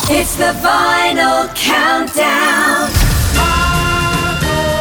It's the Vinyl Countdown. 5,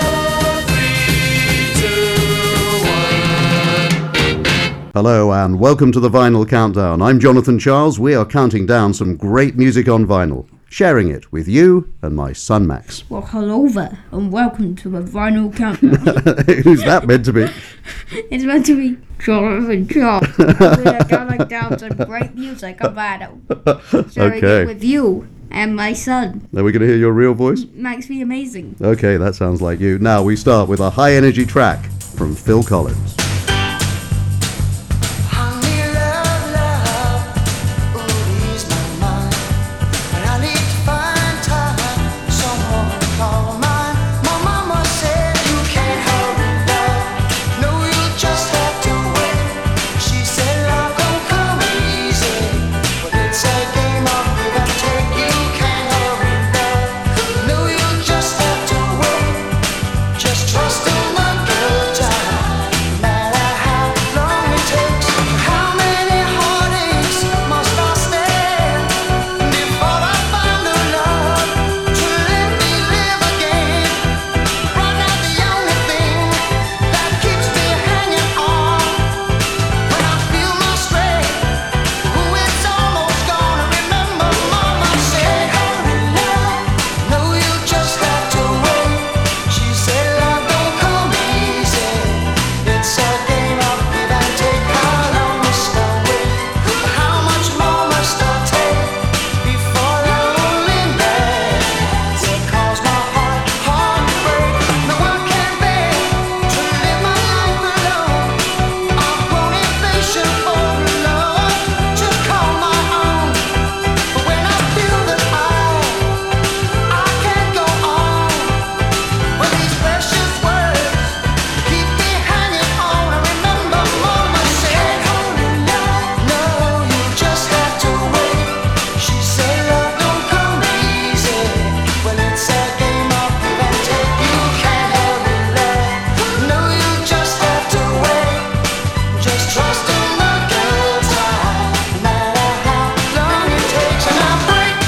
4, 3, 2, 1. Hello and welcome to the Vinyl Countdown. I'm Jonathan Charles. We are counting down some great music on vinyl, sharing it with you and my son Max. Well, hello there, and welcome to the Vinyl Countdown. Who's that meant to be? It's meant to be Jonathan Charles. We are counting down some great music on vinyl, sharing Okay. it with you and my son. Are we going to hear your real voice? Max, be amazing. Okay, that sounds like you. Now we start with a high energy track from Phil Collins. Honey, love, ooh, ease my mind. And I need to find time, someone to call mine. My mama said you can't hurry love. No, you just have to wait. She said love don't come easy, but it's a game of give and take. You can't hurry love. No, you just have to wait. Just trust in the good time, no matter how long it takes. How many heartaches must I stand before I find the love to let me live again? Right now the only thing that keeps me hanging on when I feel my strength, ooh, it's almost gone. Remember mama said, hurry love, no you just have to wait. She said love don't come easy, it's a game of give and take. How long must I wait? How much more must I take before loneliness will cause my heart to break? No one can bear to live my life alone. I've grown impatient for love to call my own. But when I feel that I can't go on, when these precious words keep me hanging on, I remember mama said, hurry love, no you just have to wait. She said love don't come easy, well it's a game of give and take. You can't hurry love, no you just have to wait. Just trust in the good time, no matter how long it takes. And I break.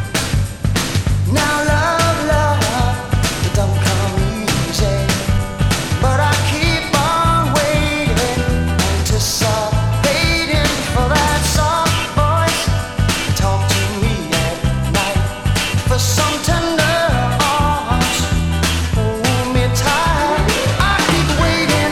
Now love, it don't come easy, but I keep on waiting, anticipating for that soft voice to talk to me at night, for some tender arms, hold me tight. I keep waiting,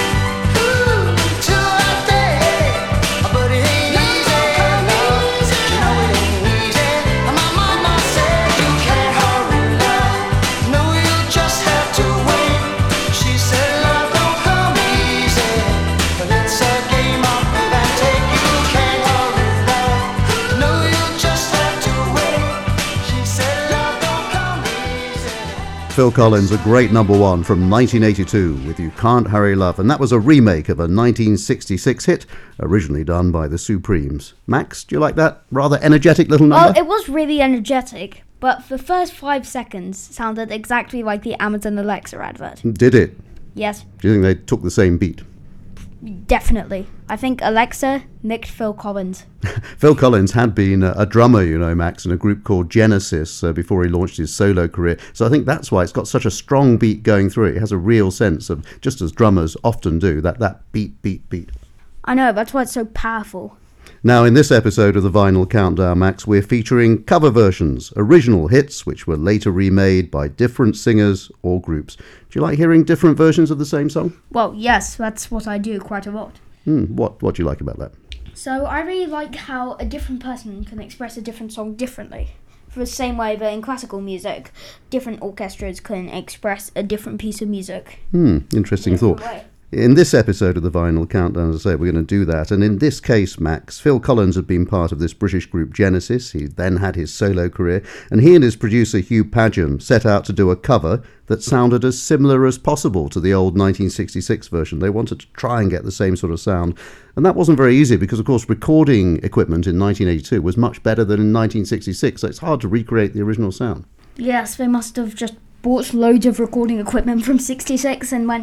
ooh, till that day, but it ain't easy, love. You know it ain't easy. My mama said you can't hurry love, no you just have to wait. She said love don't come easy, but it's a game of give and take. You can't hurry love, no you just have to wait. She said love don't come easy. Phil Collins, a great number one from 1982 with You Can't Hurry Love, and that was a remake of a 1966 hit originally done by the Supremes. Max, do you like that rather energetic little Well, number? it was really energetic, but the first 5 seconds sounded exactly like the Amazon Alexa advert. Did it? Yes, Do you think they took the same beat? definitely. I think Alexa nicked Phil Collins. Phil Collins had been a drummer, you know, Max, in a group called Genesis before he launched his solo career. So I think that's why it's got such a strong beat going through it. It has a real sense of, just as drummers often do, that beat, beat, beat. I know, that's why it's so powerful. Now, in this episode of the Vinyl Countdown, Max, we're featuring cover versions, original hits which were later remade by different singers or groups. Do you like hearing different versions of the same song? Well, yes, that's what I do quite a lot. What do you like about that? So I really like how a different person can express a different song differently. For the same way that in classical music, different orchestras can express a different piece of music. Interesting thought. Way. In this episode of the Vinyl Countdown, as I say, we're going to do that. And in this case, Max, Phil Collins had been part of this British group Genesis. He then had his solo career. And he and his producer Hugh Padgham set out to do a cover that sounded as similar as possible to the old 1966 version. They wanted to try and get the same sort of sound. And that wasn't very easy because, of course, recording equipment in 1982 was much better than in 1966. So it's hard to recreate the original sound. Yes, they must have just bought loads of recording equipment from '66 and went,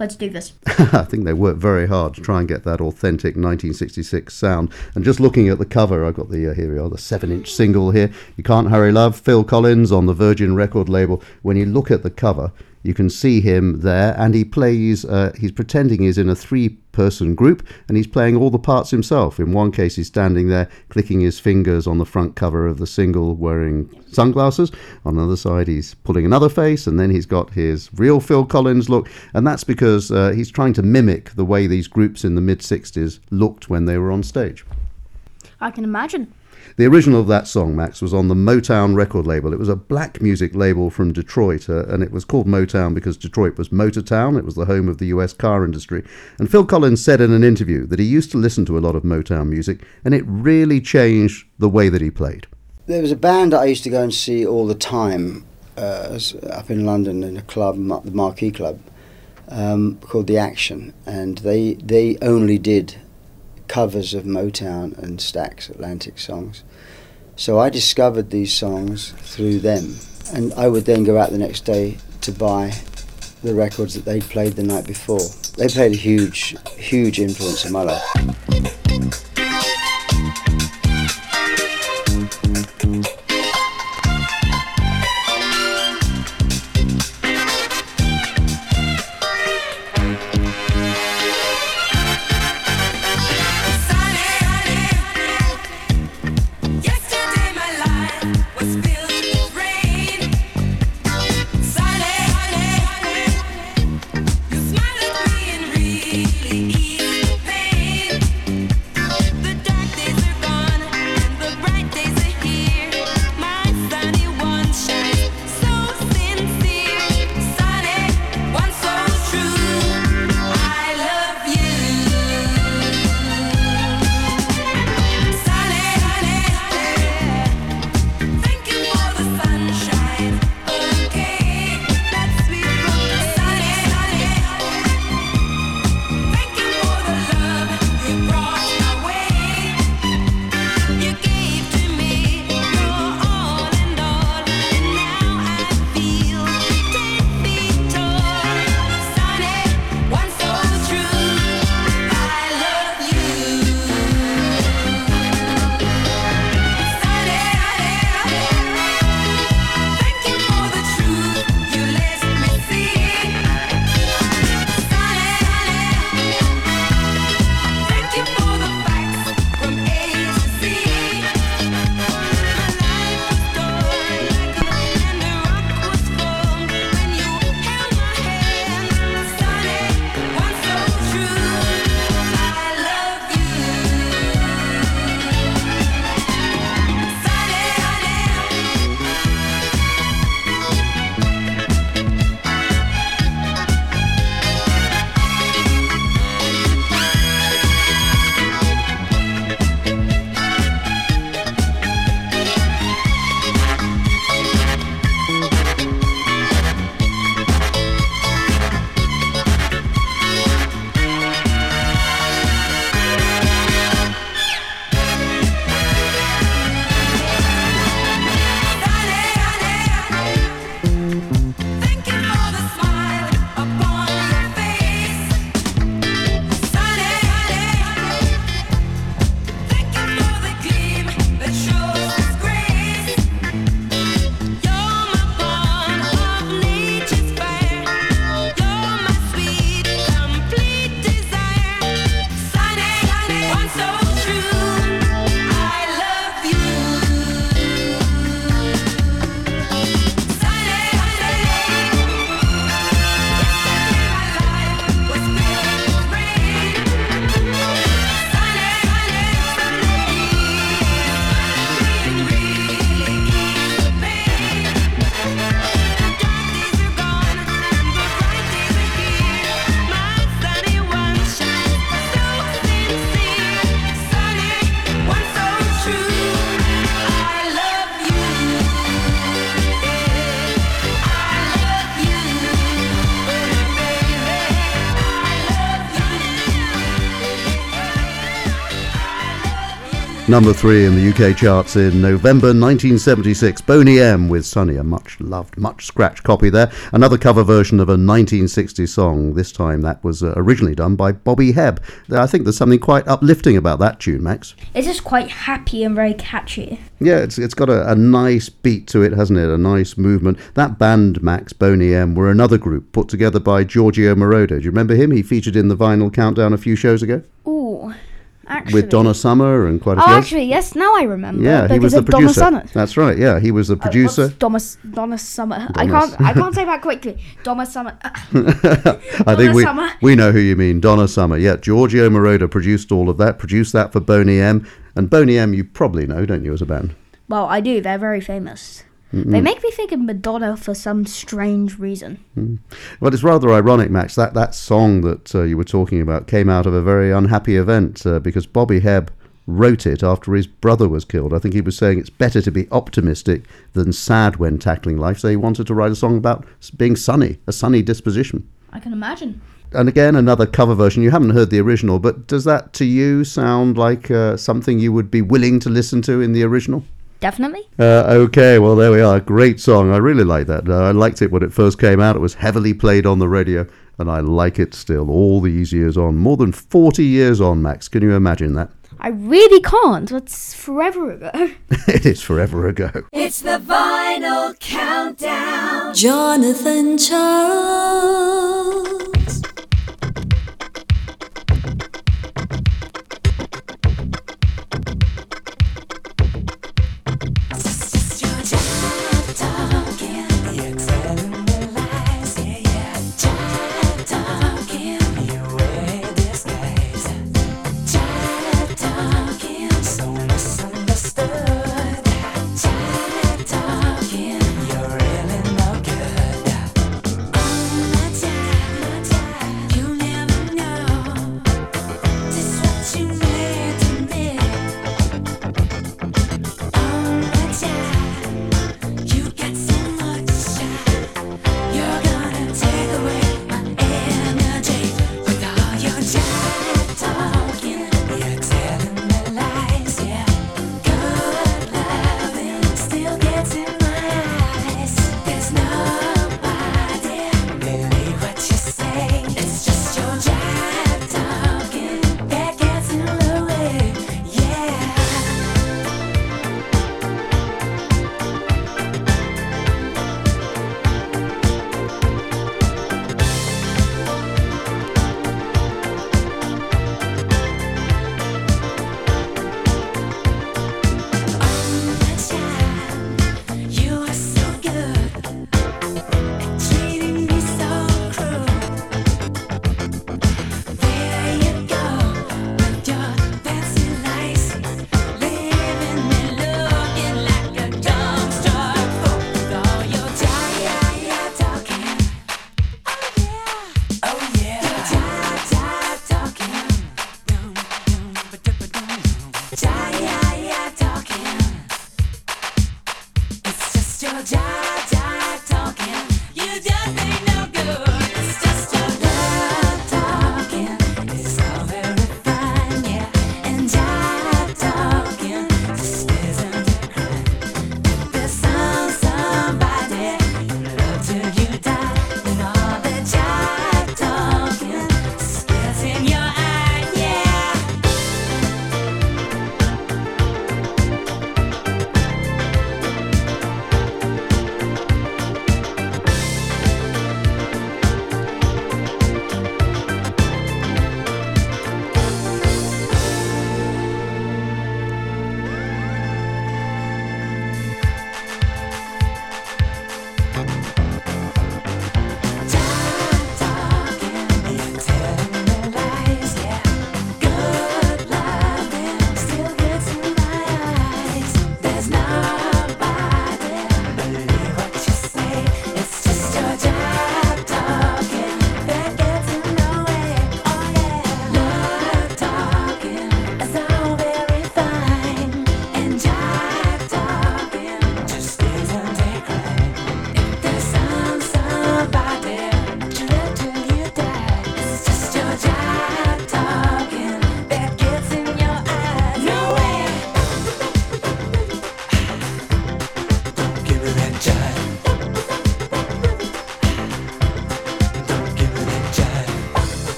Let's do this. I think they worked very hard to try and get that authentic 1966 sound. And just looking at the cover, I've got the, here we are, the 7-inch single here, You Can't Hurry Love, Phil Collins on the Virgin record label. When you look at the cover, you can see him there, and he plays, he's pretending he's in a 3-person group, and he's playing all the parts himself. In one case, he's standing there, clicking his fingers on the front cover of the single, wearing sunglasses. On the other side, he's pulling another face, and then he's got his real Phil Collins look, and that's because he's trying to mimic the way these groups in the mid-60s looked when they were on stage. I can imagine. The original of that song, Max, was on the Motown record label. It was a black music label from Detroit, and it was called Motown because Detroit was Motor Town. It was the home of the US car industry. And Phil Collins said in an interview that he used to listen to a lot of Motown music, and it really changed the way that he played. There was a band that I used to go and see all the time up in London in a club, the Marquee Club, called The Action, and they only did covers of Motown and Stax Atlantic songs. So I discovered these songs through them, and I would then go out the next day to buy the records that they'd played the night before. They played a huge influence in my life. Number 3 in the UK charts in November 1976. Boney M with Sunny, a much loved, much scratched copy there. Another cover version of a 1960 song. This time that was originally done by Bobby Hebb. I think there's something quite uplifting about that tune, Max. It's just quite happy and very catchy. Yeah, it's got a nice beat to it, hasn't it? A nice movement. That band, Max, Boney M, were another group put together by Giorgio Moroder. Do you remember him? He featured in the Vinyl Countdown a few shows ago. Ooh, actually. With Donna Summer and quite a Oh, few others. actually, yes, now I remember. Yeah, he was because the of Donna producer. Summer. That's right. Yeah, he was the producer. Donna Summer. Donna I can't say that quickly. Donna Summer. I think Summer. we know who you mean. Donna Summer. Yeah, Giorgio Moroder produced all of that. Produced that for Boney M. And Boney M, you probably know, don't you, as a band? Well, I do. They're very famous. They make me think of Madonna for some strange reason. Well, it's rather ironic, Max. That song that you were talking about came out of a very unhappy event because Bobby Hebb wrote it after his brother was killed. I think he was saying it's better to be optimistic than sad when tackling life. So he wanted to write a song about being sunny, a sunny disposition. I can imagine. And again, another cover version. You haven't heard the original, but does that to you sound like something you would be willing to listen to in the original? Definitely. Okay, well, there we are. Great song. I really like that. I liked it when it first came out. It was heavily played on the radio, and I like it still all these years on. More than 40 years on, Max. Can you imagine that? I really can't. That's forever ago. It is forever ago. It's the Vinyl Countdown. Jonathan Charles.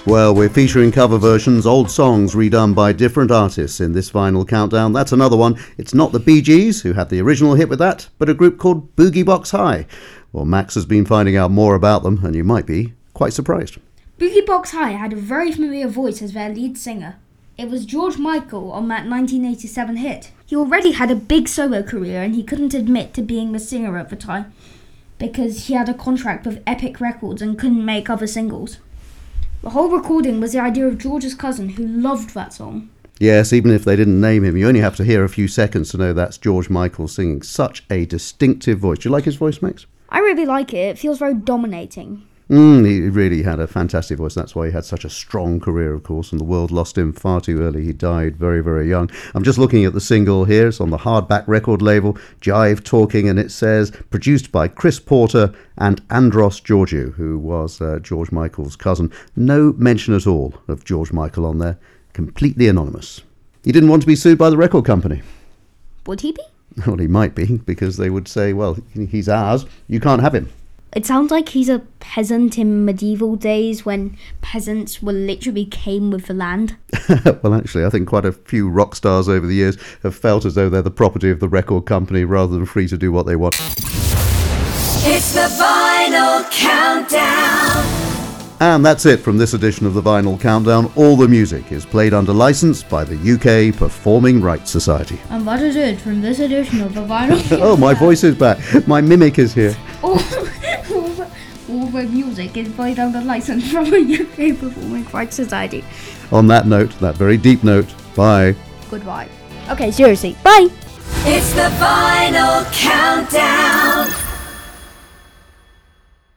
Well, we're featuring cover versions, old songs redone by different artists in this vinyl countdown. That's another one. It's not the Bee Gees, who had the original hit with that, but a group called Boogie Box High. Well, Max has been finding out more about them, and you might be quite surprised. Boogie Box High had a very familiar voice as their lead singer. It was George Michael on that 1987 hit. He already had a big solo career and he couldn't admit to being the singer at the time because he had a contract with Epic Records and couldn't make other singles. The whole recording was the idea of George's cousin who loved that song. Yes, even if they didn't name him, you only have to hear a few seconds to know that's George Michael singing. Such a distinctive voice. Do you like his voice, Max? I really like it. It feels very dominating. He really had a fantastic voice. That's why he had such a strong career, of course, and the world lost him far too early. He died very, very young. I'm just looking at the single here. It's on the hardback record label, Jive Talking, and it says, produced by Chris Porter and Andros Georgiou, who was George Michael's cousin. No mention at all of George Michael on there. Completely anonymous. He didn't want to be sued by the record company. Would he be? Well, he might be, because they would say, well, he's ours, you can't have him. It sounds like he's a peasant in medieval days when peasants were literally came with the land. Well, actually, I think quite a few rock stars over the years have felt as though they're the property of the record company rather than free to do what they want. It's the Vinyl Countdown. And that's it from this edition of the Vinyl Countdown. All the music is played under license by the UK Performing Rights Society. And that is it from this edition of the Vinyl Countdown. Oh, my voice is back. My mimic is here. All the music is played under license from the UK Performing Rights Society. On that note, that very deep note, bye. Goodbye. Okay, seriously, bye. It's the Vinyl Countdown.